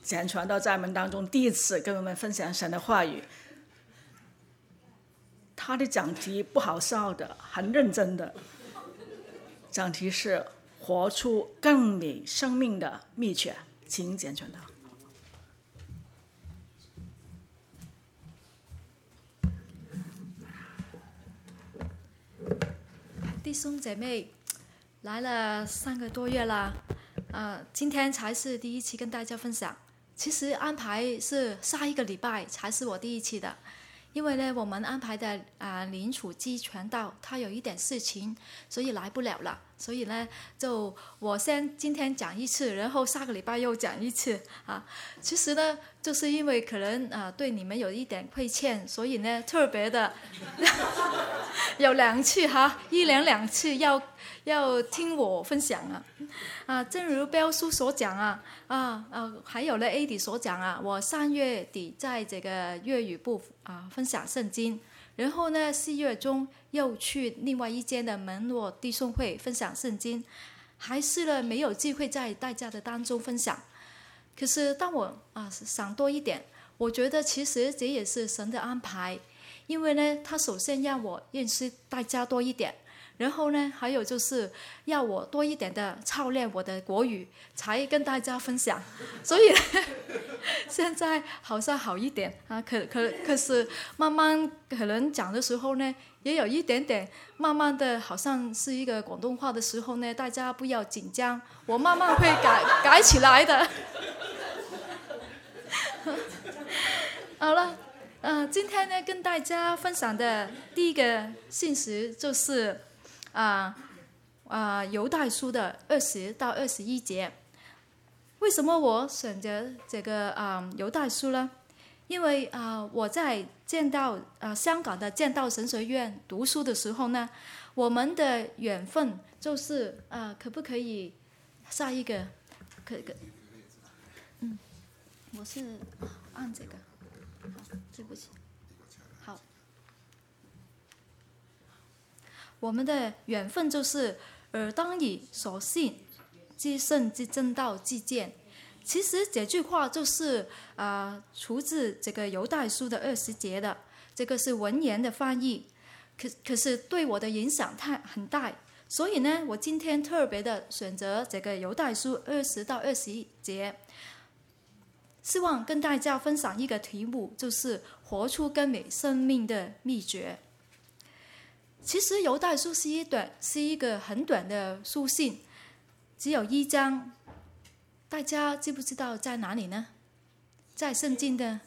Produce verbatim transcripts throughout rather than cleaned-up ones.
简传道在我们当中第一次跟我们分享神的话语。他的讲题不好笑的，很认真的。讲题是活出更美生命的秘诀，请简传道。 弟兄姐妹，来了三个多月啦，呃，今天才是第一期跟大家分享。其实安排是下一个礼拜才是我第一期的，因为呢，我们安排的啊、呃、林楚基传道他有一点事情，所以来不了了。所以呢，就我先今天讲一次，然后下个礼拜又讲一次啊。其实呢，就是因为可能啊、呃、对你们有一点亏欠，所以呢特别的有两次哈，一连两次要要听我分享啊。啊，正如彪叔所讲啊，啊啊，还有呢 A D 所讲啊，我三月底在这个粤语部啊分享圣经。然后呢，四月中又去另外一间的门诺弟兄会分享圣经，还是呢没有机会在大家的当中分享。可是当我啊想多一点，我觉得其实这也是神的安排，因为呢，他首先让我认识大家多一点，然后呢，还有就是要我多一点的操练我的国语，才跟大家分享。所以呢现在好像好一点啊，可可可是慢慢可能讲的时候呢，也有一点点慢慢的，好像是一个广东话的时候呢，大家不要紧张，我慢慢会改改起来的。好了，呃，今天呢跟大家分享的第一个信息就是啊啊犹太书的二十到二十一节。为什么我选择这个啊犹太书呢？因为啊、呃、我在建道啊、呃、香港的建道神学院读书的时候呢，我们的缘分就是啊、呃、可不可以下一个？可可嗯，我是按这个，好，对不起，好，我们的缘分就是尔当以所信之圣之正道之见。其实这句话就是啊、呃，出自这个犹太书的二十节的，这个是文言的翻译，可可是对我的影响太很大，所以呢，我今天特别的选择这个犹太书二十到二十一节，希望跟大家分享一个题目，就是活出更美生命的秘诀。其实犹太书是一短是一个很短的书信，只有一章，大家知不知道在哪里呢？在圣经的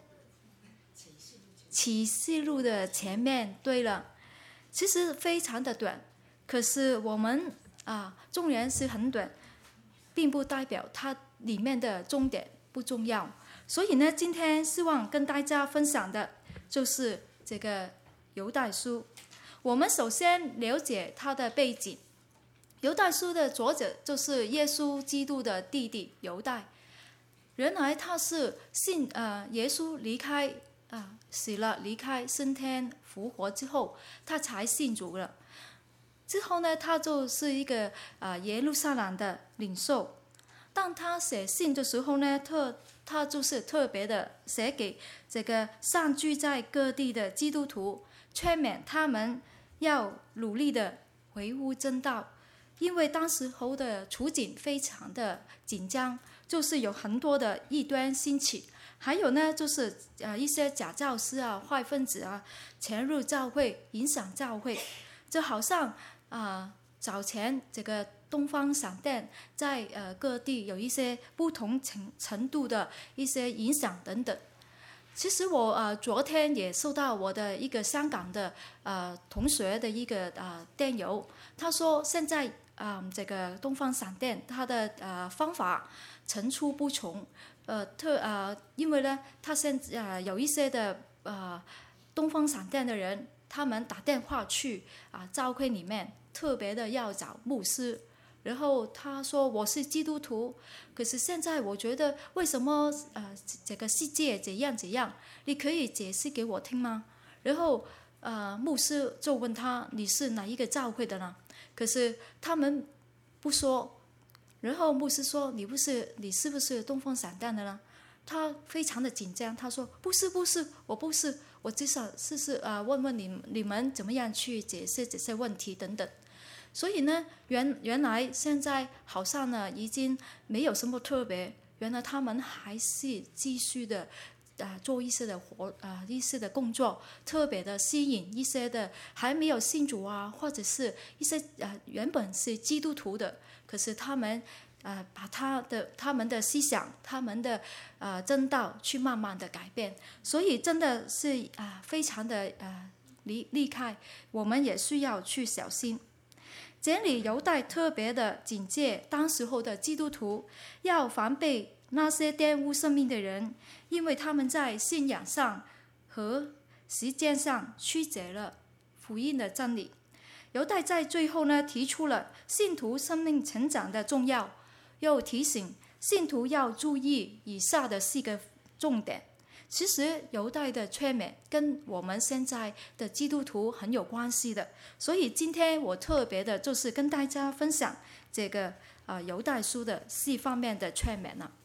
启示录的前面。对了，其实非常的短，可是我们啊，纵然是很短，并不代表它里面的重点不重要。所以呢，今天希望跟大家分享的就是这个犹太书。我们首先了解它的背景。犹太书的作者就是耶稣基督的弟弟犹大。原来他是信呃耶稣离开啊、呃、死了，离开升天复活之后，他才信主了。之后呢，他就是一个啊、呃、耶路撒冷的领袖。当他写信的时候呢，特他就是特别的写给这个散居在各地的基督徒，劝勉他们要努力的维护真道。因为当时候的处境非常的紧张，就是有很多的异端兴起，还有呢就是呃一些假教师啊、坏分子啊潜入教会，影响教会，就好像啊、呃、早前这个东方闪电在呃各地有一些不同程程度的一些影响等等。其实我呃昨天也收到我的一个香港的呃同学的一个呃电邮，他说现在啊、呃、这个东方闪电它的呃方法层出不穷，呃特呃因为呢他现呃有一些的呃东方闪电的人，他们打电话去啊、呃、教会里面特别的要找牧师。然后他说我是基督徒，可是现在我觉得为什么呃这个世界怎样怎样，你可以解释给我听吗？然后呃牧师就问他你是哪一个教会的呢？可是他们不说， 然后牧师说：“你不是你是不是东风散弹的呢？”他非常的紧张，他说：“不是不是，我不是，我只想试试啊，问问你你们怎么样去解释这些问题等等。”所以呢，原原来现在好像呢已经没有什么特别，原来他们还是继续的啊、呃、做一些的活啊、呃、一些的工作，特别的吸引一些的还没有信主啊，或者是一些啊、呃、原本是基督徒的，可是他们啊、呃、把他的他们的思想、他们的呃真道去慢慢的改变，所以真的是啊、呃、非常的呃离离开，我们也需要去小心。这里犹太特别的警戒当时候的基督徒，要防备那些玷污生命的人，因为他们在信仰上和实践上曲解了福音的真理。犹太在最后呢提出了信徒生命成长的重要，又提醒信徒要注意以下的四个重点。其实犹太的劝勉跟我们现在的基督徒很有关系的，所以今天我特别的就是跟大家分享这个啊犹太书的四方面的劝勉了。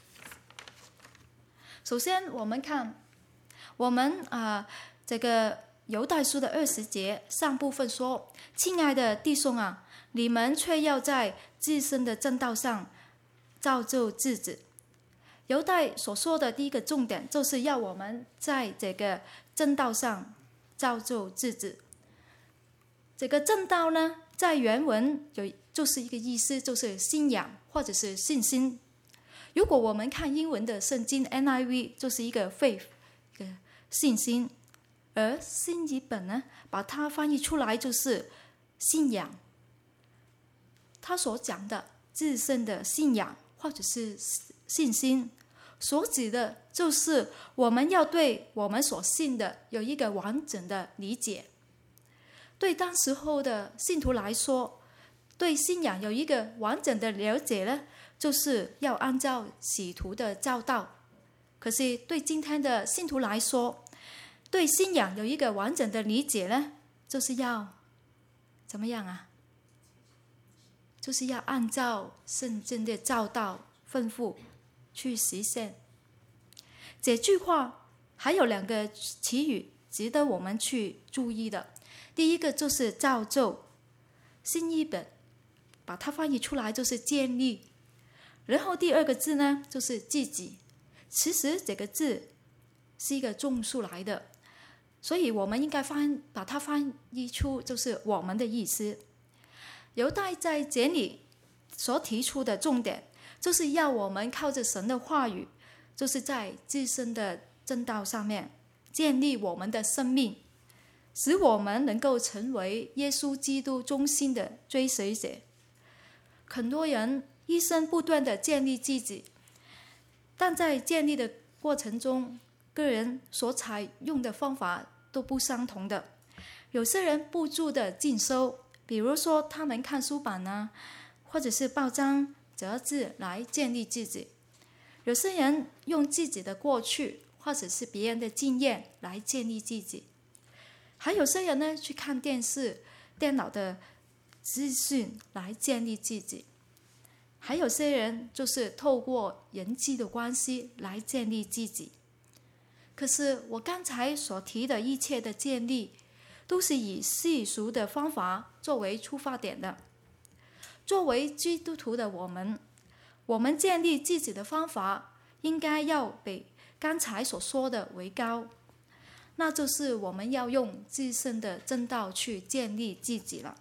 首先我们看我们啊、呃、这个犹太书的二十节上部分说：“亲爱的弟兄啊，你们却要在自身的正道上造就自己。”犹太所说的第一个重点就是要我们在这个正道上造就自己。这个正道呢，在原文有就是一个意思，就是信仰或者是信心。如果我们看英文的圣经 N I V， 就是一个 faith， 一个信心，而新译本呢，把它翻译出来就是信仰。他所讲的自身的信仰或者是信心，所指的就是我们要对我们所信的有一个完整的理解。对当时候的信徒来说，对信仰有一个完整的了解呢，就是要按照使徒的教导。可是对今天的信徒来说，对信仰有一个完整的理解呢，就是要怎么样啊？就是要按照圣经的教导吩咐去实现。这句话还有两个词语值得我们去注意的。第一个就是造就，新译本把它翻译出来就是建立。然后第二个字呢就是自己，其实这个字是一个众数来的，所以我们应该翻把它翻译出就是我们的意思。犹太在这里所提出的重点，就是要我们靠着神的话语，就是在自身的正道上面建立我们的生命，使我们能够成为耶稣基督中心的追随者。很多人一生不断的建立自己，但在建立的过程中，个人所采用的方法都不相同的。有些人不住的进修，比如说他们看书本啊，或者是报章杂志来建立自己。有些人用自己的过去或者是别人的经验来建立自己。还有些人呢，去看电视、电脑的资讯来建立自己。还有些人就是透过人际的关系来建立自己。可是我刚才所提的一切的建立，都是以世俗的方法作为出发点的。作为基督徒的我们，我们建立自己的方法应该要比刚才所说的为高，那就是我们要用自身的正道去建立自己了。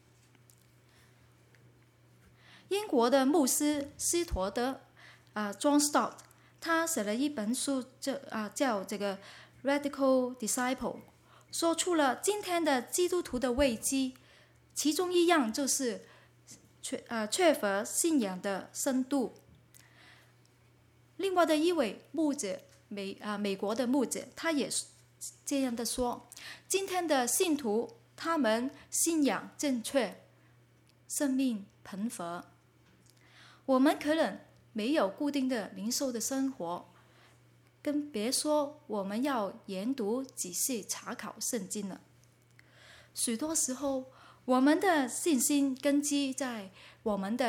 英国的牧师斯陀德啊 John Stott， 他写了一本书叫啊叫这个 Radical Disciple， 说出了今天的基督徒的危机，其中一样就是缺啊缺乏信仰的深度。另外的一位牧者美啊美国的牧者，他也这样的说：今天的信徒，他们信仰正确，生命贫乏。我们可能没有固定的灵修的生活，更别说我们要研读仔细查考圣经了。许多时候，我们的信心根基在我们的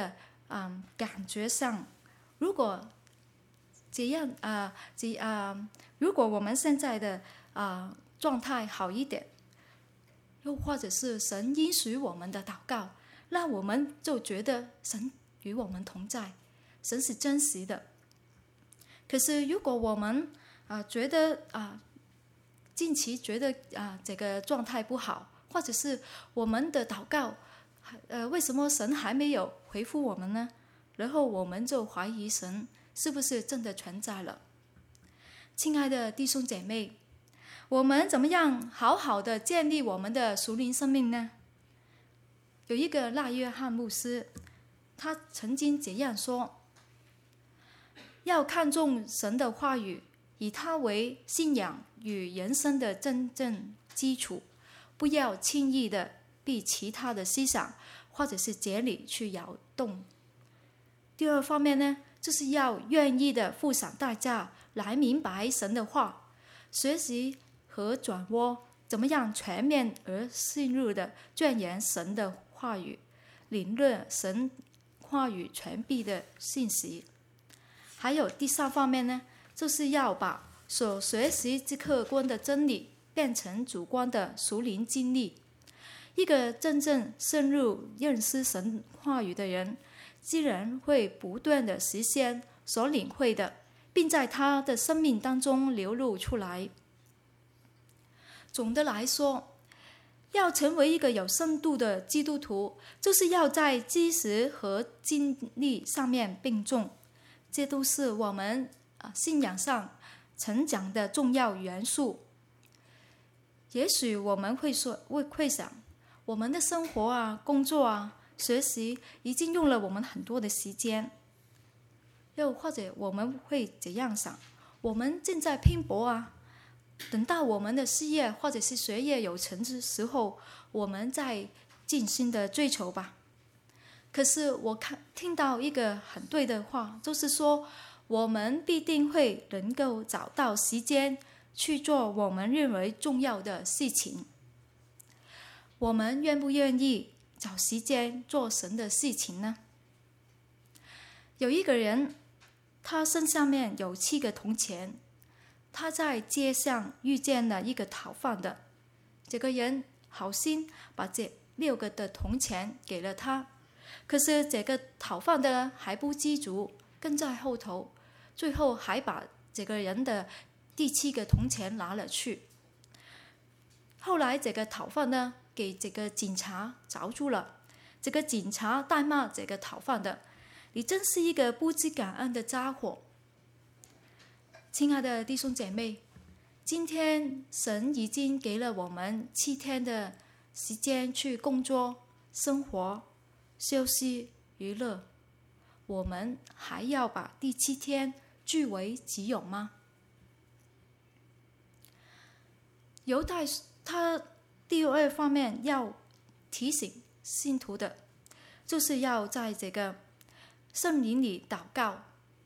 嗯感觉上，如果这样啊，这啊，如果我们现在的啊状态好一点，又或者是神允许我们的祷告，那我们就觉得神与我们同在，神是真实的。可是如果我们啊觉得啊近期觉得啊这个状态不好，或者是我们的祷告，呃为什么神还没有回复我们呢？然后我们就怀疑神是不是真的存在了。亲爱的弟兄姐妹，我们怎么样好好的建立我们的属灵生命呢？有一个赖约翰牧师，他曾经这样说：要看重神的话语，以它为信仰与人生的真正基础，不要轻易的被其他的思想或者是哲理去摇动。第二方面呢，就是要愿意的付上代价来明白神的话，学习和掌握怎么样全面而深入的钻研神的话语，领略神话语全备的信息。还有第三方面呢，就是要把所学习之客观的真理变成主观的属灵经历。一个真正深入认识神话语的人，自然会不断的实现所领会的，并在他的生命当中流露出来。总的来说，要成为一个有深度的基督徒，就是要在知识和经历上面并重，这都是我们信仰上成长的重要元素。也许我们会说，会想，我们的生活啊、工作啊、学习已经用了我们很多的时间。又或者我们会这样想，我们正在拼搏啊，等到我们的事业或者是学业有成的时候，我们再尽心的追求吧。可是我看听到一个很对的话，就是说我们必定会能够找到时间去做我们认为重要的事情。我们愿不愿意找时间做神的事情呢？有一个人，他身上面有七个铜钱，他在街上遇见了一个讨饭的，这个人好心把这六个的铜钱给了他，可是这个讨饭的还不知足，跟在后头，最后还把这个人的第七个铜钱拿了去。后来这个讨饭的给这个警察找住了，这个警察大骂这个讨饭的，你真是一个不知感恩的家伙。亲爱的弟兄姐妹，今天神已经给了我们七天的时间去工作、生活、休息、娱乐，我们还要把第七天据为己有吗？犹太他第二方面要提醒信徒的，就是要在这个圣灵里祷告，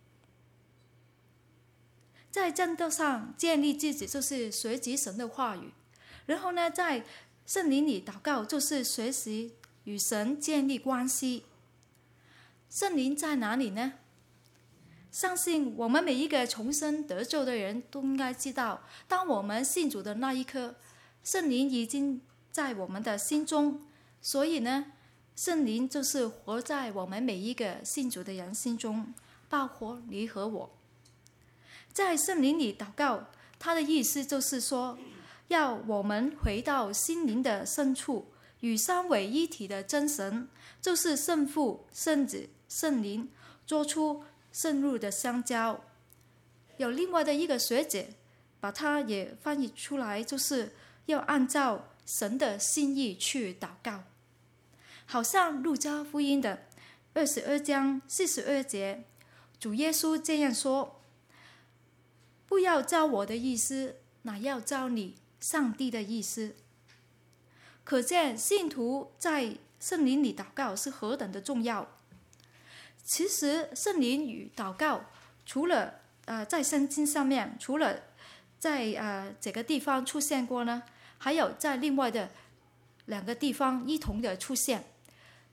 在真道上建立自己，就是学习神的话语。然后呢，在圣灵里祷告，就是学习与神建立关系。圣灵在哪里呢？相信我们每一个重生得救的人都应该知道，当我们信主的那一刻，圣灵已经在我们的心中，所以呢，圣灵就是活在我们每一个信主的人心中，包括你和我。在圣灵里祷告，它的意思就是说，要我们回到心灵的深处，与三位一体的真神，就是圣父、圣子、圣灵，做出深入的相交。有另外的一个学者把它也翻译出来，就是要按照神的心意去祷告。好像路加福音的二十二章四十二节，主耶稣这样说：不要照我的意思，乃要照你上帝的意思。可见信徒在圣灵里祷告是何等的重要。其实圣灵与祷告，除了、呃、在圣经上面，除了在、呃、这个地方出现过呢，还有在另外的两个地方一同的出现，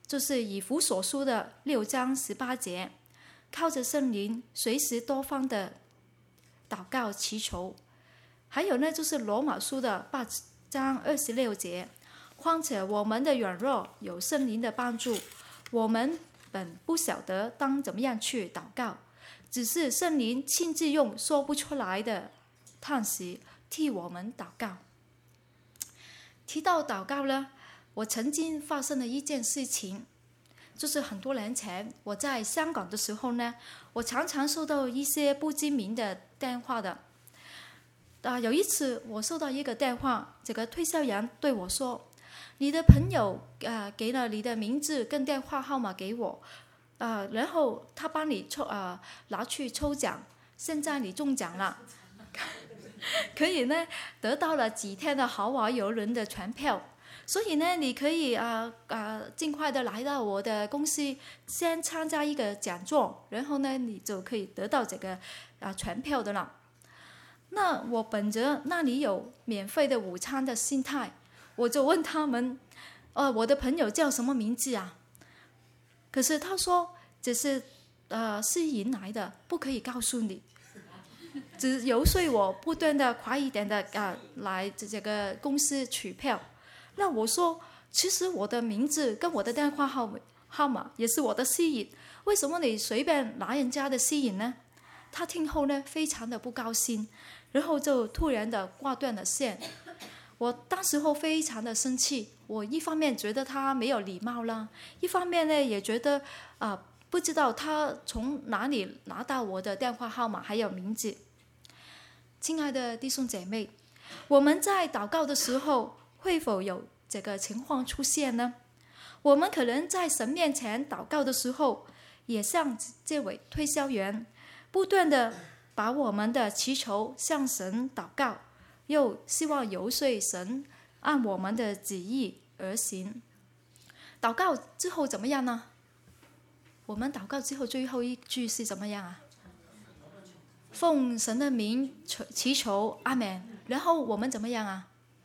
就是以弗所书的六章十八节，靠着圣灵随时多方的祷告祈求。还有呢，就是罗马书的八章二十六节，况且我们的软弱有圣灵的帮助，我们本不晓得当怎么样去祷告，只是圣灵亲自用说不出来的叹息替我们祷告。提到祷告呢，我曾经发生了一件事情，就是很多年前我在香港的时候呢，我常常收到一些不知名的电话的。啊，有一次我收到一个电话，这个推销员对我说：“你的朋友呃给了你的名字跟电话号码给我，呃，然后他帮你抽呃拿去抽奖，现在你中奖了，可以呢得到了几天的豪华邮轮的船票。”所以呢，你可以啊啊、呃、尽快的来到我的公司，先参加一个讲座，然后呢，你就可以得到这个啊、呃、船票的了。那我本着那里有免费的午餐的心态，我就问他们，呃，我的朋友叫什么名字啊？可是他说这是呃私隐来的，不可以告诉你。只游说我不断的快一点的啊、呃、来这个公司取票。那我说，其实我的名字跟我的电话号号码也是我的私隐，为什么你随便拿人家的私隐呢？他听后呢，非常的不高兴，然后就突然的挂断了线。我当时候非常的生气，我一方面觉得他没有礼貌啦，一方面呢也觉得啊、呃、不知道他从哪里拿到我的电话号码还有名字。亲爱的弟兄姐妹，我们在祷告的时候会否有这个情况出现呢？我们可能在神面前祷告的时候，也像这位推销员，不断的把我们的祈求向神祷告，又希望游说神按我们的旨意而行。祷告之后怎么样呢？我们祷告之后最后一句是怎么样啊？奉神的名祈求，阿们。然后我们怎么样啊？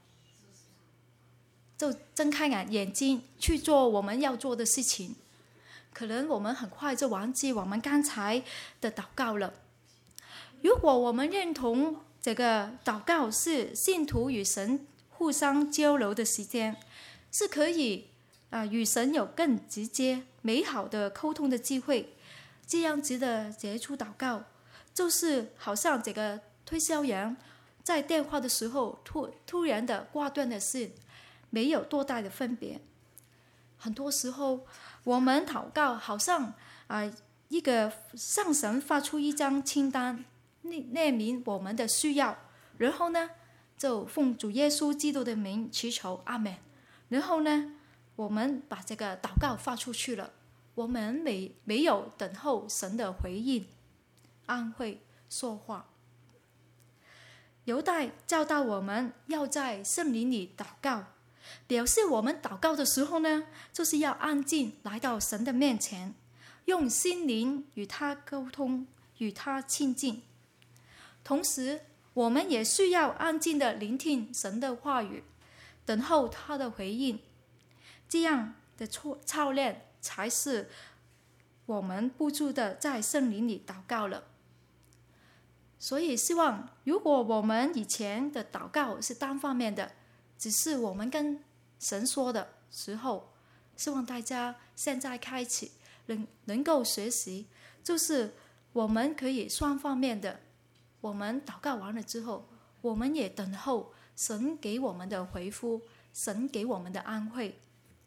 就睁开眼眼睛去做我们要做的事情。可能我们很快就忘记我们刚才的祷告了。如果我们认同这个祷告是信徒与神互相交流的时间，是可以啊、呃、与神有更直接美好的沟通的机会，这样子的结束祷告，就是好像这个推销员在电话的时候突突然的挂断的事，没有多大的分别。很多时候我们祷告好像啊、呃、一个向神发出一张清单，列明我们的需要，然后呢就奉主耶稣基督的名祈求，阿们。然后呢我们把这个祷告发出去了，我们没没有等候神的回应安慰说话。犹大教导我们要在圣灵里祷告，表示我们祷告的时候呢，就是要安静来到神的面前，用心灵与他沟通，与他亲近。同时我们也需要安静的聆听神的话语，等候他的回应。这样的操练才是我们不住的在圣灵里祷告了。所以希望如果我们以前的祷告是单方面的，只是我们跟神说的时候，希望大家现在开始能能够学习，就是我们可以双方面的，我们祷告完了之后，我们也等候神给我们的回复，神给我们的安慰。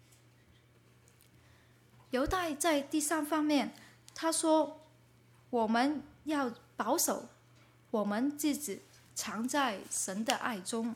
犹大在第三方面，他说我们要保守我们自己藏在神的爱中。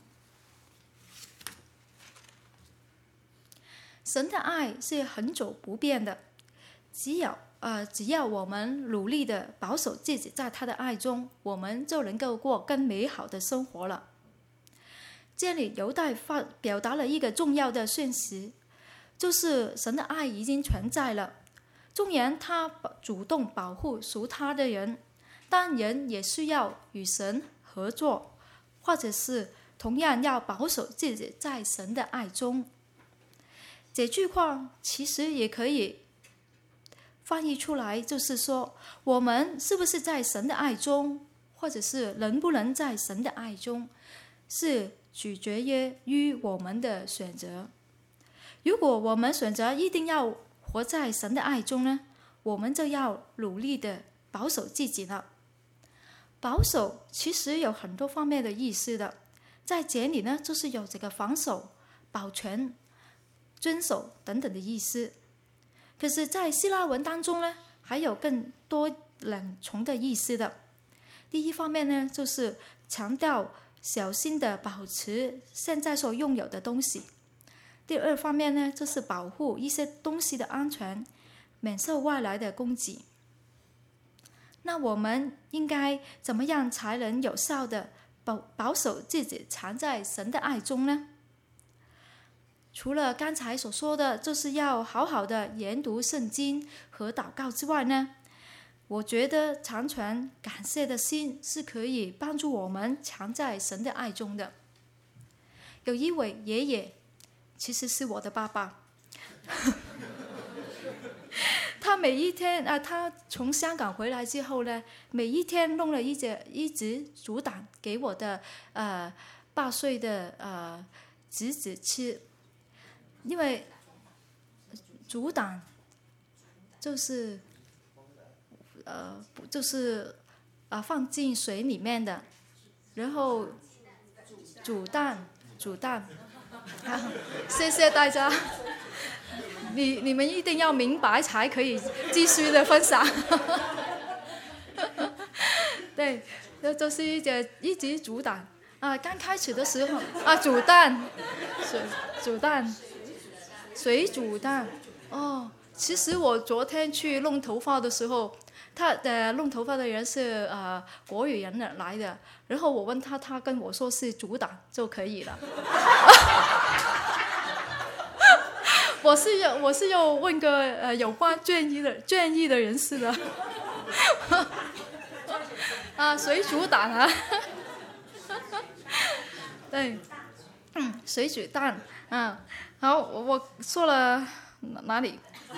神的爱是恒久不变的，只有呃，只要我们努力的保守自己在他的爱中，我们就能够过更美好的生活了。这里犹大发表达了一个重要的讯息，就是神的爱已经存在了，纵然他主动保护属他的人，但人也需要与神合作，或者是同样要保守自己在神的爱中。 这句话其实也可以翻译出来，就是说我们是不是在神的爱中，或者是能不能在神的爱中，是取决于我们的选择。如果我们选择一定要活在神的爱中呢，我们就要努力的保守自己了。保守其实有很多方面的意思的，在这里呢，就是有这个防守、保全、遵守等等的意思。可是在希腊文当中呢，还有更多两重的意思的。第一方面呢，就是强调小心的保持现在所拥有的东西。第二方面呢，就是保护一些东西的安全，免受外来的攻击。那我们应该怎么样才能有效的保保守自己藏在神的爱中呢？除了刚才所说的，就是要好好的研读圣经和祷告之外呢，我觉得常存感谢的心是可以帮助我们藏在神的爱中的。有一位爷爷，其实是我的爸爸，他每一天啊，他从香港回来之后呢，每一天弄了一只一只煮蛋给我的呃八岁的呃侄子吃，因为煮蛋就是呃就是啊、呃、放进水里面的，然后煮蛋煮蛋，好，谢谢大家。你你们一定要明白才可以继续的分享。对，这就是一直一直煮蛋啊。刚开始的时候啊，煮蛋，水煮蛋，水煮蛋。哦，其实我昨天去弄头发的时候，他的弄头发的人是呃国语人来的，然后我问他，他跟我说是煮蛋就可以了。我是要我是要问个呃有关专业的专业的人士的。啊，水煮蛋啊。对，嗯，水煮蛋，嗯，好，我我说了哪里？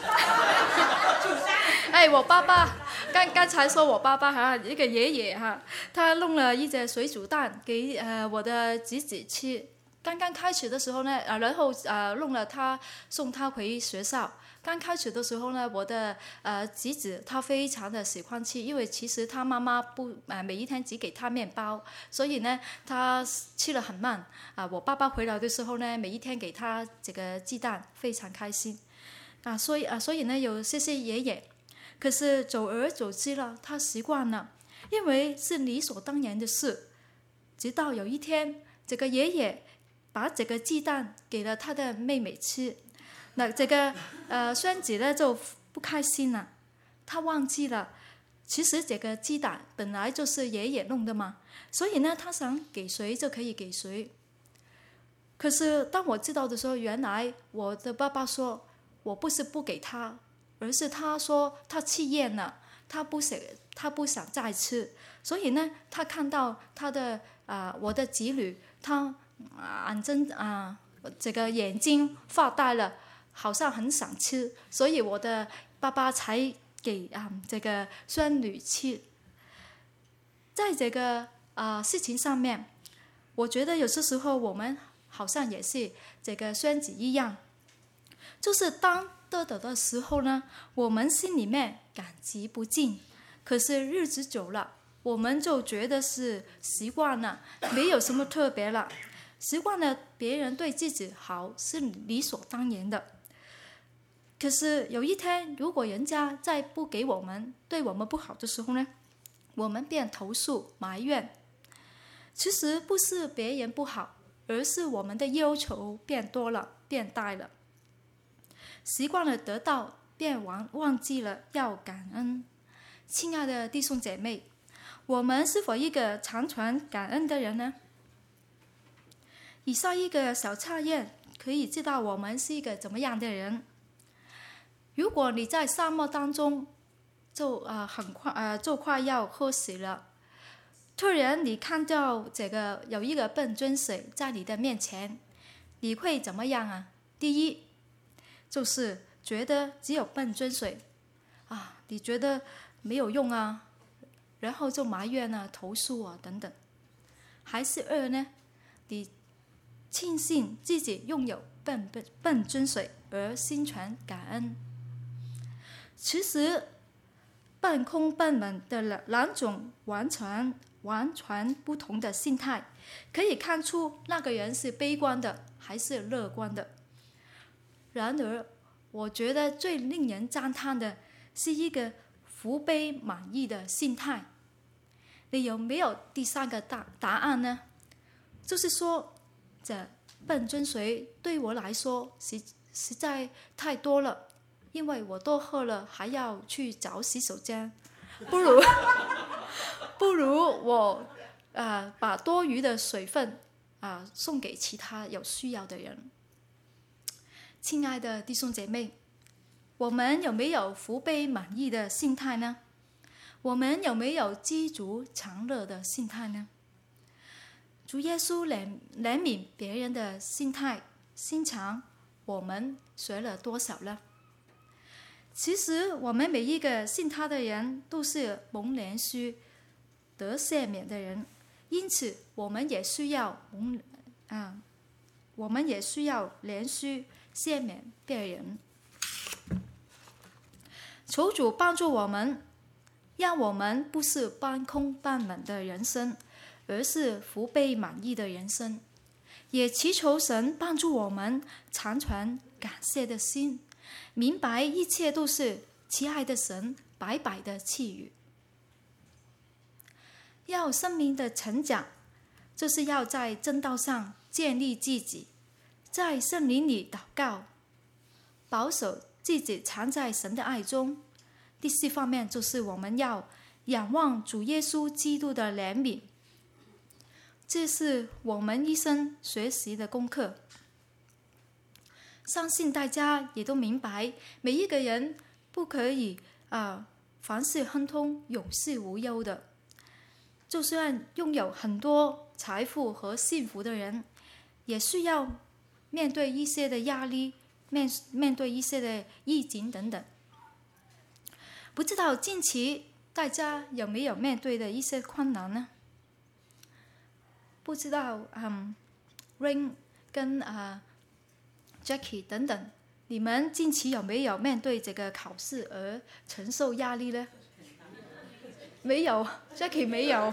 哎，我爸爸刚刚才说我爸爸哈，一个爷爷哈，他弄了一只水煮蛋给呃我的侄子吃。刚刚开始的时候呢，呃，然后呃弄了他送他回学校。刚开始的时候呢，我的呃侄子他非常的喜欢吃，因为其实他妈妈不呃每一天只给他面包，所以呢他吃得很慢啊、呃。我爸爸回来的时候呢，每一天给他这个鸡蛋，非常开心啊。所以啊、呃，所以呢有谢谢爷爷。可是久而久之了，他习惯了，因为是理所当然的事。直到有一天，这个爷爷把这个鸡蛋给了他的妹妹吃，那这个呃孙子呢就不开心了，他忘记了，其实这个鸡蛋本来就是爷爷弄的嘛，所以呢他想给谁就可以给谁。可是当我知道的时候，原来我的爸爸说我不是不给他，而是他说他吃厌了，他不想他不想再吃，所以呢他看到他的啊、呃、我的子女他。眼睛啊，这个眼睛发呆了，好像很想吃，所以我的爸爸才给啊、嗯、这个孙女吃。在这个啊、呃、事情上面，我觉得有些时候我们好像也是这个孙子一样，就是当得到的时候呢，我们心里面感激不尽，可是日子久了，我们就觉得是习惯了，没有什么特别了。习惯了别人对自己好是理所当然的，可是有一天如果人家再不给我们对我们不好的时候呢，我们便投诉埋怨。其实不是别人不好，而是我们的要求变多了变大了，习惯了得到便忘忘记了要感恩。亲爱的弟兄姐妹，我们是否一个常传感恩的人呢？以上一个小测验可以知道我们是一个怎么样的人。如果你在沙漠当中就呃很快呃就快要渴死了，突然你看到这个有一个笨樽水在你的面前，你会怎么样啊？第一， 就是觉得只有笨追随啊，你觉得没有用啊，然后就埋怨啊、投诉啊等等。还是二呢，你庆幸自己拥有笨笨笨追随而心存感恩。其实半空半冷的两种完全完全不同的心态，可以看出那个人是悲观的还是乐观的。然而我觉得最令人赞叹的是一个福悲满意的心态。你有没有第三个答答案呢？就是说，这笨追随对我来说实实在太多了，因为我多喝了还要去找洗手间，不如不如我呃把多余的水分啊、呃、送给其他有需要的人。亲爱的弟兄姐妹，我们有没有福悲满意的心态呢？我们有没有知足常乐的心态呢？主耶稣怜怜悯别人的心态心肠，我们学了多少呢？其实我们每一个信他的人都是蒙怜恤得赦免的人，因此我们也需要蒙啊，我们也需要怜恤赦免别人。求主帮助我们，让我们不是半空半冷的人生，而是福悲满意的人生。也祈求神帮助我们常存感谢的心，明白一切都是慈爱的神白白的赐予。要生命的成长，就是要在正道上建立自己，在圣灵里祷告，保守自己藏在神的爱中。第四方面就是我们要仰望主耶稣基督的怜悯，这是我们一生学习的功课。相信大家也都明白，每一个人不可以啊、呃、凡事亨通、有事无忧的。就算拥有很多财富和幸福的人，也需要面对一些的压力，面面对一些的疫情等等。不知道近期大家有没有面对的一些困难呢？不知道，嗯 ，Rain 跟啊、呃、Jackie 等等，你们近期有没有面对这个考试而承受压力呢？没有 ，Jackie 没有。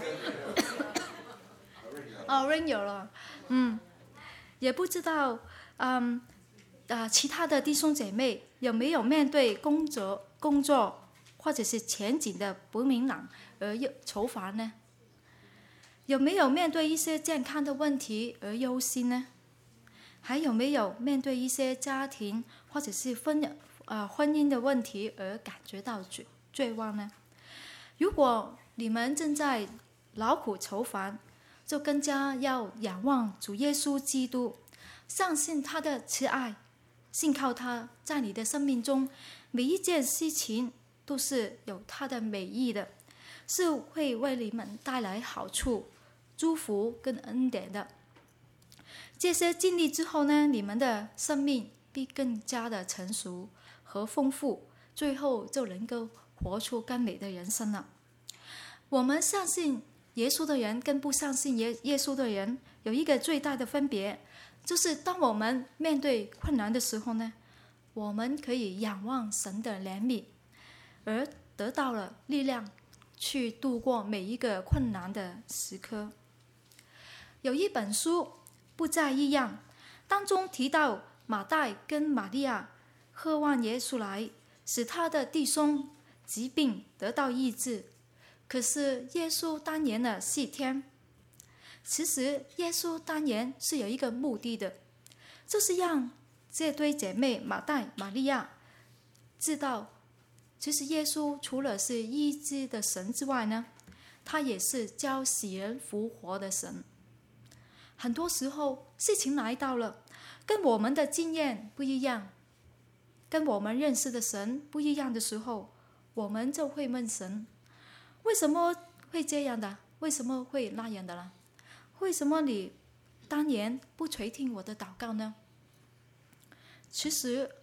哦 ，Rain 有了，嗯，也不知道，嗯，啊、呃，其他的弟兄姐妹有没有面对工作工作？或者是前景的不明朗而愁烦呢？有没有面对一些健康的问题而忧心呢？还有没有面对一些家庭或者是婚呃婚姻的问题而感觉到绝绝望呢？如果你们正在劳苦愁烦，就更加要仰望主耶稣基督，相信他的慈爱，信靠他，在你的生命中每一件事情都是有他的美意的，是会为你们带来好处、祝福跟恩典的。这些经历之后呢，你们的生命必更加的成熟和丰富，最后就能够活出更美的人生了。我们相信耶稣的人跟不相信耶耶稣的人有一个最大的分别，就是当我们面对困难的时候呢，我们可以仰望神的怜悯，而得到了力量去度过每一个困难的时刻。有一本书不再一样，当中提到马代跟玛利亚渴望耶稣来，使他的弟兄疾病得到医治，可是耶稣当言了四天。其实耶稣当言是有一个目的的，就是让这对姐妹马代、玛利亚知道，其实耶稣除了是医治的神之外呢，他也是叫死人复活的神。很多时候事情来到了，跟我们的经验不一样，跟我们认识的神不一样的时候，我们就会问神，为什么会这样的？为什么会那样的呢？为什么你当年不垂听我的祷告呢？其实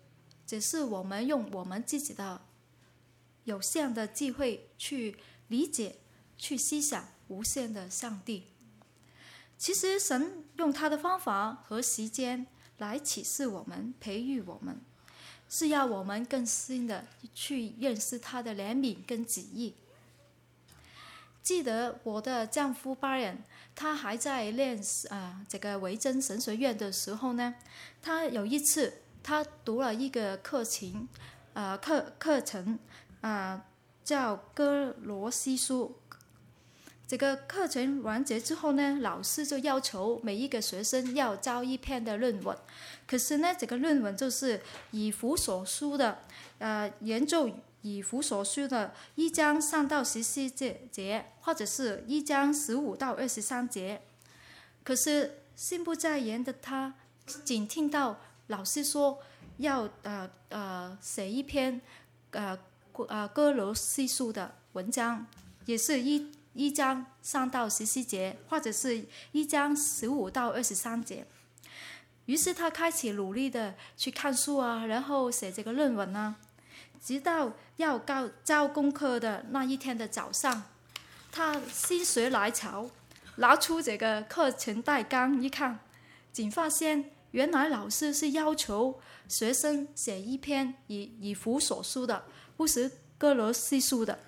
只是我们用我们自己的有限的智慧去理解、去思想无限的上帝。其实神用他的方法和时间来启示我们、培育我们，是要我们更深的去认识他的怜悯跟旨意。记得我的丈夫Brian，他还在练啊、呃、这个维珍神学院的时候呢，他有一次他读了一个课程，呃课课程啊、呃、叫哥罗西书。这个课程完结之后呢，老师就要求每一个学生要交一篇的论文。可是呢，这个论文就是以弗所书的，呃，研究以弗所书的一章三到十四节，或者是一章十五到二十三节。可是心不在焉的他，仅听到老师说要呃呃写一篇呃呃哥罗西书的文章，也是一。一章三到十四节，或者是一章十五到二十三节。于是他开始努力的去看书啊，然后写这个论文啊，直到要交功课的那一天的早上，他心血来潮，拿出这个课程大纲一看，仅发现原来老师是要求学生写一篇以以弗所书的，不是哥罗西书的。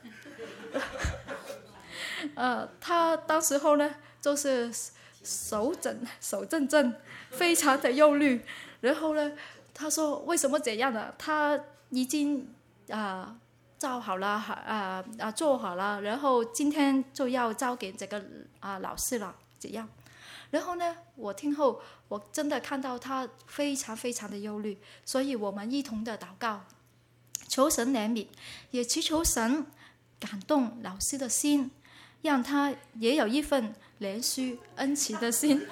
呃，他当时候呢，就是手整手震震，非常的忧虑。然后呢，他说为什么这样呢？他已经啊、呃、照好了，啊、呃、啊做好了，然后今天就要交给这个啊、呃、老师了，怎样？然后呢，我听后我真的看到他非常非常的忧虑，所以我们一同的祷告，求神怜悯，也祈求神感动老师的心。让他也有一份怜恤恩慈的心。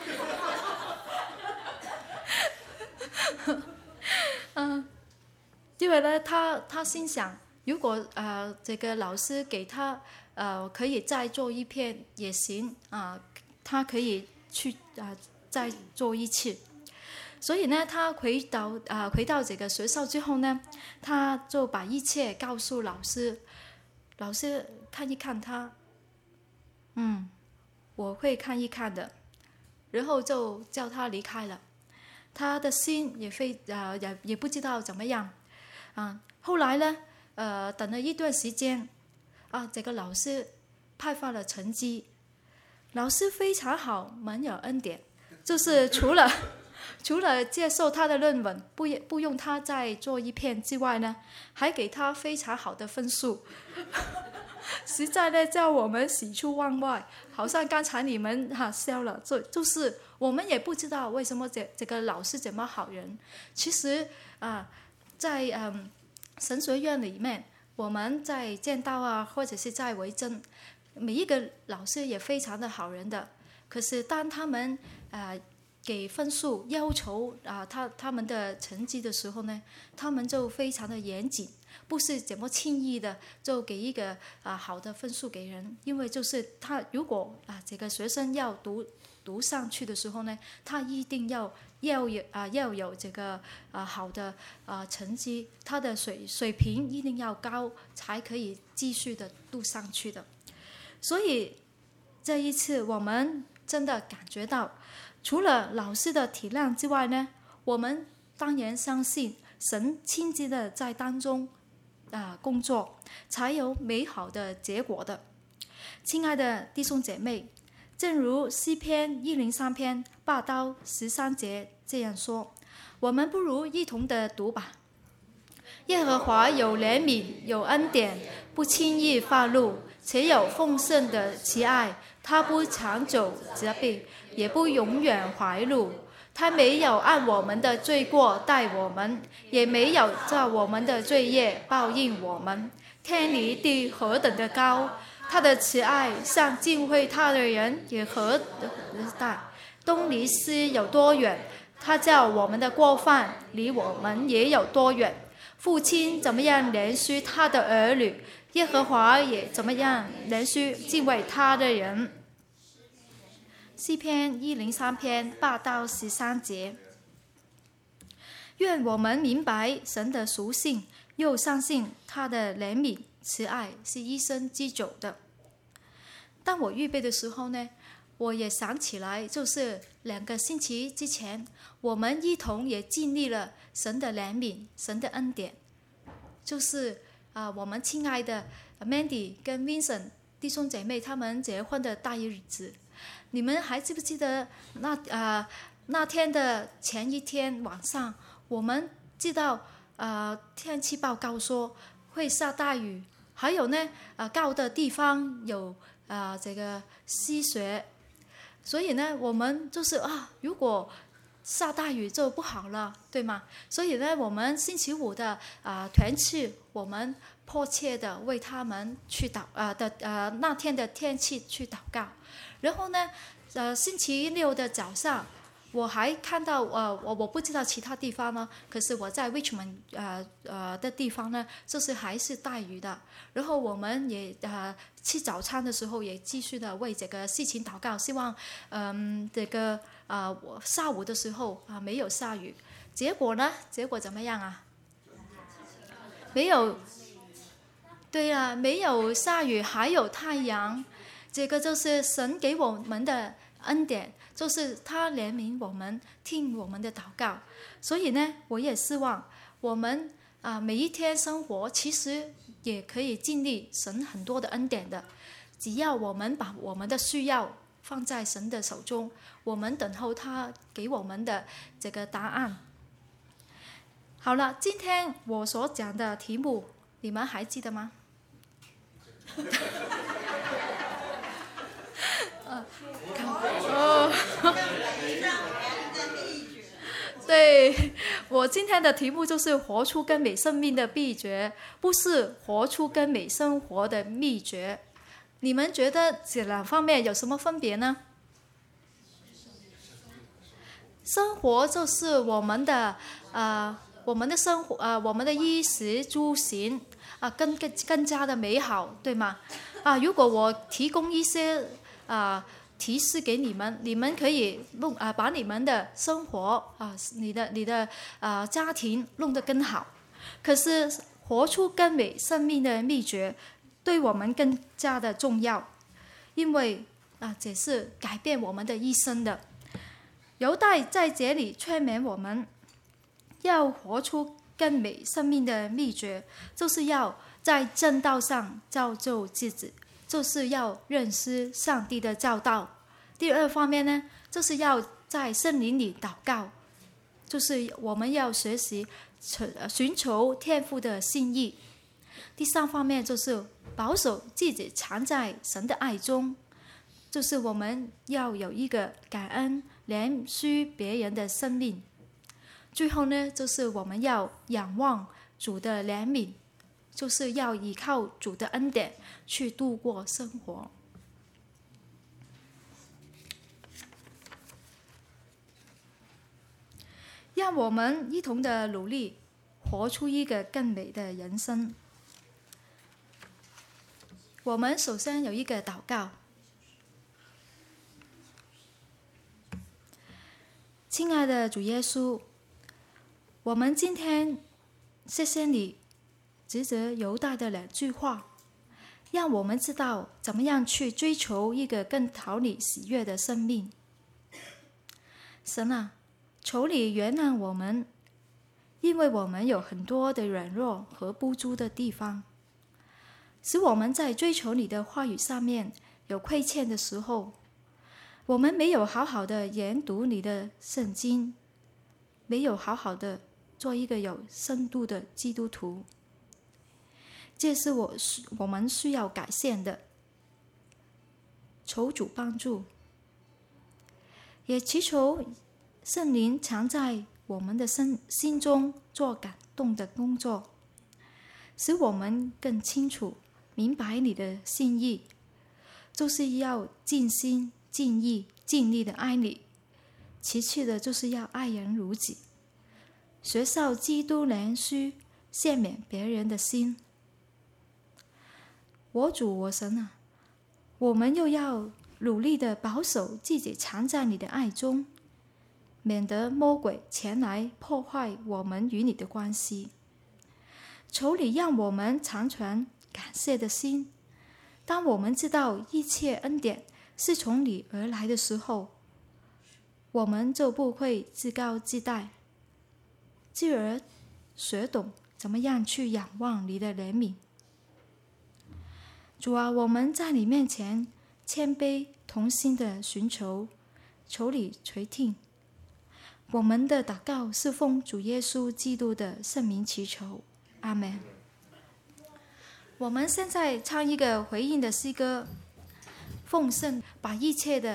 嗯，因为呢，他他心想，如果呃这个老师给他呃可以再做一篇也行啊、呃，他可以去啊、呃、再做一次。所以呢，他回到啊、呃、回到这个学校之后呢，他就把一切告诉老师。老师看一看他。嗯，我会看一看的，然后就叫他离开了。他的心也非呃也也不知道怎么样啊。后来呢，呃，等了一段时间啊，这个老师派发了成绩，老师非常好，蛮有恩典，就是除了除了接受他的论文，不不用他再做一篇之外呢，还给他非常好的分数。实在呢，叫我们喜出望外，好像刚才你们哈、啊、笑了，就就是我们也不知道为什么这这个老师这么好人。其实啊，在嗯神学院里面，我们在见到啊，或者是在维珍，每一个老师也非常的好人的。可是当他们啊给分数要求啊他他们的成绩的时候呢，他们就非常的严谨。不是怎么轻易的就给一个啊好的分数给人，因为就是他如果啊这个学生要读读上去的时候呢，他一定要要有啊要有这个啊好的啊成绩，他的水水平一定要高，才可以继续的读上去的。所以这一次我们真的感觉到，除了老师的体谅之外呢，我们当然相信神亲自的在当中。啊，工作才有美好的结果的。亲爱的弟兄姐妹，正如诗篇一零三篇八到十三节这样说，我们不如一同的读吧。耶和华有怜悯，有恩典，不轻易发怒，且有丰盛的慈爱。他不长久责备，也不永远怀怒。他没有按我们的罪过待我们，也没有照我们的罪业报应我们。天离地何等的高，他的慈爱向敬畏他的人也何等大。东离西有多远，他叫我们的过犯离我们也有多远。父亲怎么样怜恤他的儿女，耶和华也怎么样怜恤敬畏他的人。诗篇一零三篇八到十三节。 愿我们明白神的属性，又相信他的怜悯慈爱是一生之久的。当我预备的时候呢，我也想起来，就是两个星期之前，我们一同也经历了神的怜悯，神的恩典，就是啊、呃，我们亲爱的 Mandy 跟 Vincent 弟兄姐妹他们结婚的大日子。你们还记不记得那啊、呃、那天的前一天晚上，我们知道呃天气报告说会下大雨，还有呢呃高的地方有啊、呃、这个溪水，所以呢我们就是啊如果下大雨就不好了，对吗？所以呢我们星期五的啊、呃、团契，我们迫切的为他们去祷啊、呃、的呃那天的天气去祷告。然后呢，呃，星期六的早上，我还看到，呃，我我不知道其他地方呢，可是我在 Richmond 呃呃的地方呢，就是还是大雨的。然后我们也呃吃早餐的时候，也继续的为这个事情祷告，希望嗯、呃、这个呃我下午的时候啊、呃、没有下雨。结果呢？结果怎么样啊？没有，对啊，没有下雨，还有太阳。这个就是神给我们的恩典，就是他怜悯我们，听我们的祷告。所以呢，我也希望我们啊、呃、每一天生活其实也可以经历神很多的恩典的。只要我们把我们的需要放在神的手中，我们等候他给我们的这个答案。好了，今天我所讲的题目，你们还记得吗？哦，对，我今天的题目就是活出更美生命的秘诀，不是活出更美生活的秘诀。你们觉得这两方面有什么分别呢？生活就是我们的呃，我们的生活呃，我们的衣食住行啊、呃，更更更加的美好，对吗？啊、呃，如果我提供一些啊。呃提示给你们，你们可以弄啊、呃，把你们的生活啊、呃，你的你的啊、呃、家庭弄得更好。可是活出更美生命的秘诀，对我们更加的重要，因为啊，这是改变我们的一生的。犹大在这里劝勉我们，要活出更美生命的秘诀，就是要在正道上造就自己。就是要认识上帝的教导。第二方面呢，就是要在圣灵里祷告，就是我们要学习寻求天父的心意。第三方面就是保守自己藏在神的爱中，就是我们要有一个感恩怜恤别人的生命。最后呢，就是我们要仰望主的怜悯，就是要依靠主的恩典去度过生活。让我们一同的努力，活出一个更美的人生。我们首先有一个祷告。亲爱的主耶稣，我们今天谢谢你指着犹大的两句话，让我们知道怎么样去追求一个更讨你喜悦的生命。神啊，求你原谅我们，因为我们有很多的软弱和不足的地方，使我们在追求你的话语上面有亏欠的时候，我们没有好好的研读你的圣经，没有好好的做一个有深度的基督徒。这是我我们需要改善的，求主帮助，也祈求圣灵常在我们的心中做感动的工作，使我们更清楚明白你的心意，就是要尽心尽意尽力的爱你，其次的就是要爱人如己，学效基督怜恤赦免别人的心。我主我神啊，我们又要努力的保守自己藏在你的爱中， 免得魔鬼前来破坏我们与你的关系。求你让我们常存感谢的心，当我们知道一切恩典是从你而来的时候，我们就不会自高自大，继而学懂怎么样去仰望你的怜悯。主啊，我们在你面前谦卑同心的寻求，求你垂听。我们的祷告是奉主耶稣基督的圣名祈求，阿们。我们现在唱一个回应的诗歌，奉圣把一切的